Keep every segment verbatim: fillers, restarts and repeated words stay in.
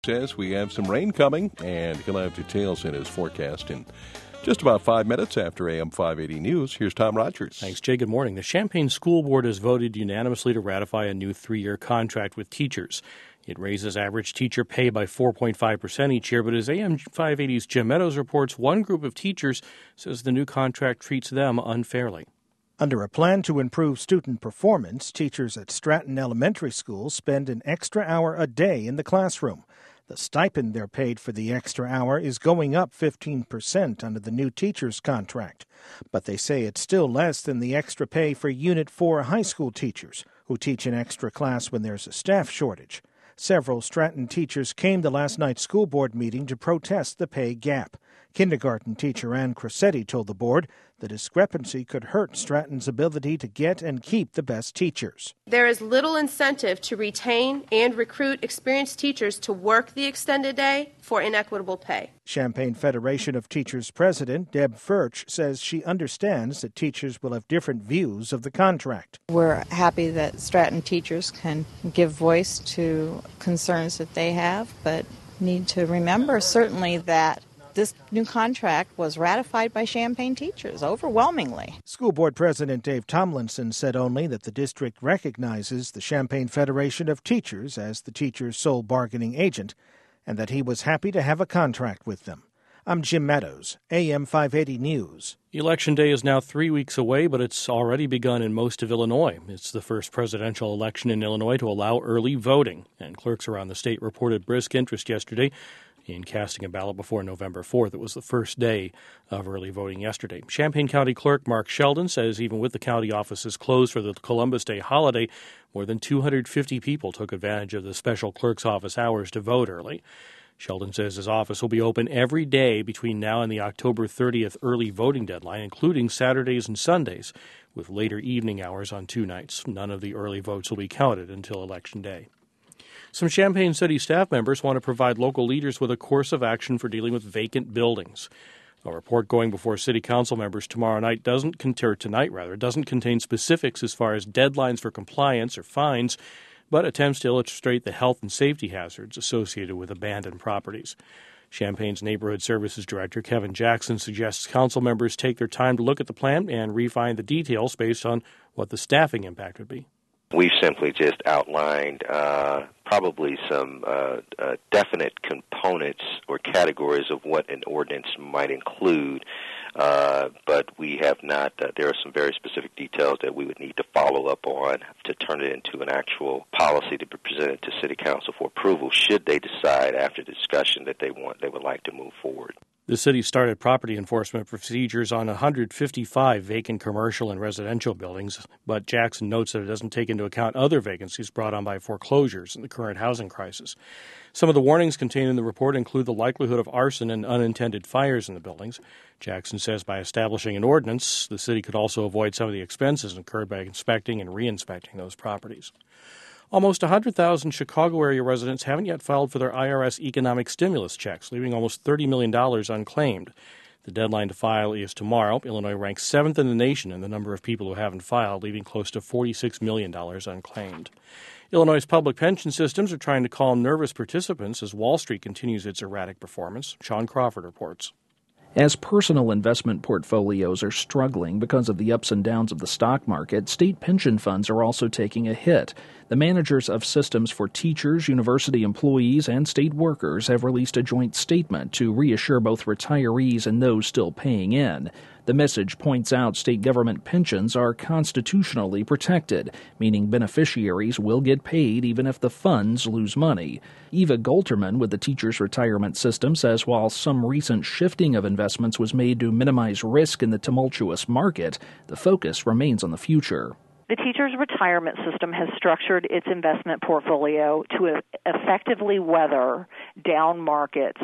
Says we have some rain coming, and he'll have details in his forecast in just about five minutes after A M five eighty News. Here's Tom Rogers. Thanks, Jay. Good morning. The Champaign School Board has voted unanimously to ratify a new three-year contract with teachers. It raises average teacher pay by four point five percent each year, but as A M five eighty's Jim Meadows reports, one group of teachers says the new contract treats them unfairly. Under a plan to improve student performance, teachers at Stratton Elementary School spend an extra hour a day in the classroom. The stipend they're paid for the extra hour is going up fifteen percent under the new teacher's contract. But they say it's still less than the extra pay for Unit four high school teachers, who teach an extra class when there's a staff shortage. Several Stratton teachers came to last night's school board meeting to protest the pay gap. Kindergarten teacher Ann Cressetti told the board the discrepancy could hurt Stratton's ability to get and keep the best teachers. There is little incentive to retain and recruit experienced teachers to work the extended day for inequitable pay. Champaign Federation of Teachers President Deb Furch says she understands that teachers will have different views of the contract. We're happy that Stratton teachers can give voice to concerns that they have, but need to remember certainly that this new contract was ratified by Champaign teachers overwhelmingly. School Board President Dave Tomlinson said only that the district recognizes the Champaign Federation of Teachers as the teacher's sole bargaining agent, and that he was happy to have a contract with them. I'm Jim Meadows, A M five eighty News. Election Day is now three weeks away, but it's already begun in most of Illinois. It's the first presidential election in Illinois to allow early voting, and clerks around the state reported brisk interest yesterday in casting a ballot before November fourth. It was the first day of early voting yesterday. Champaign County Clerk Mark Sheldon says even with the county offices closed for the Columbus Day holiday, more than two hundred fifty people took advantage of the special clerk's office hours to vote early. Sheldon says his office will be open every day between now and the October thirtieth early voting deadline, including Saturdays and Sundays, with later evening hours on two nights. None of the early votes will be counted until Election Day. Some Champaign City staff members want to provide local leaders with a course of action for dealing with vacant buildings. A report going before City Council members tomorrow night doesn't contain, tonight rather, doesn't contain specifics as far as deadlines for compliance or fines, but attempts to illustrate the health and safety hazards associated with abandoned properties. Champaign's Neighborhood Services Director Kevin Jackson suggests council members take their time to look at the plan and refine the details based on what the staffing impact would be. We've simply just outlined uh, probably some uh, uh, definite components or categories of what an ordinance might include, uh, but we have not, uh, there are some very specific details that we would need to follow up on to turn it into an actual policy to be presented to City Council for approval should they decide after discussion that they want, they would like to move forward. The city started property enforcement procedures on one hundred fifty-five vacant commercial and residential buildings, but Jackson notes that it doesn't take into account other vacancies brought on by foreclosures and the current housing crisis. Some of the warnings contained in the report include the likelihood of arson and unintended fires in the buildings. Jackson says by establishing an ordinance, the city could also avoid some of the expenses incurred by inspecting and re-inspecting those properties. Almost one hundred thousand Chicago area residents haven't yet filed for their I R S economic stimulus checks, leaving almost thirty million dollars unclaimed. The deadline to file is tomorrow. Illinois ranks seventh in the nation in the number of people who haven't filed, leaving close to forty-six million dollars unclaimed. Illinois' public pension systems are trying to calm nervous participants as Wall Street continues its erratic performance. Sean Crawford reports. As personal investment portfolios are struggling because of the ups and downs of the stock market, state pension funds are also taking a hit. The managers of systems for teachers, university employees, and state workers have released a joint statement to reassure both retirees and those still paying in. The message points out state government pensions are constitutionally protected, meaning beneficiaries will get paid even if the funds lose money. Eva Golterman with the Teachers Retirement System says while some recent shifting of investments was made to minimize risk in the tumultuous market, the focus remains on the future. The Teachers Retirement System has structured its investment portfolio to effectively weather down markets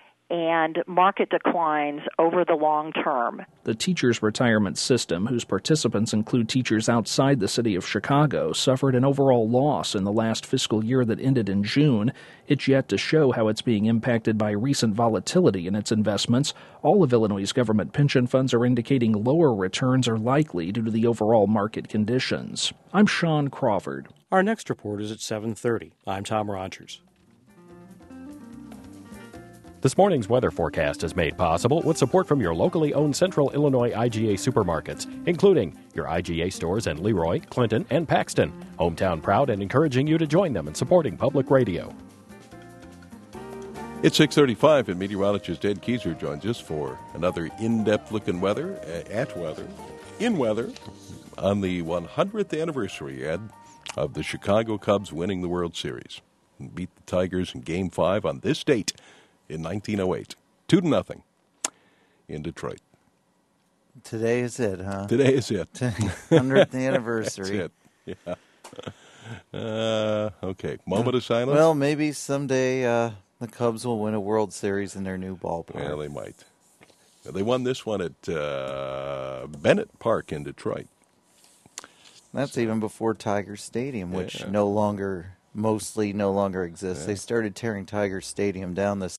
and market declines over the long term. The Teachers Retirement System, whose participants include teachers outside the city of Chicago, suffered an overall loss in the last fiscal year that ended in June. It's yet to show how it's being impacted by recent volatility in its investments. All of Illinois' government pension funds are indicating lower returns are likely due to the overall market conditions. I'm Sean Crawford. Our next report is at seven thirty. I'm Tom Rogers. This morning's weather forecast is made possible with support from your locally owned Central Illinois I G A supermarkets, including your I G A stores in Leroy, Clinton, and Paxton. Hometown proud and encouraging you to join them in supporting public radio. It's six thirty-five, and meteorologist Ed Keyser joins us for another in-depth look in weather, uh, at weather, in weather, on the one hundredth anniversary, Ed, of the Chicago Cubs winning the World Series. And beat the Tigers in Game five on this date in nineteen oh eight. Two to nothing in Detroit. Today is it, huh? Today is it. hundredth anniversary. That's it, yeah. Uh, okay, moment of silence? Well, maybe someday uh, the Cubs will win a World Series in their new ballpark. Yeah, they might. They won this one at uh, Bennett Park in Detroit. That's even before Tiger Stadium, which yeah. no longer, mostly no longer exists. Yeah. They started tearing Tiger Stadium down this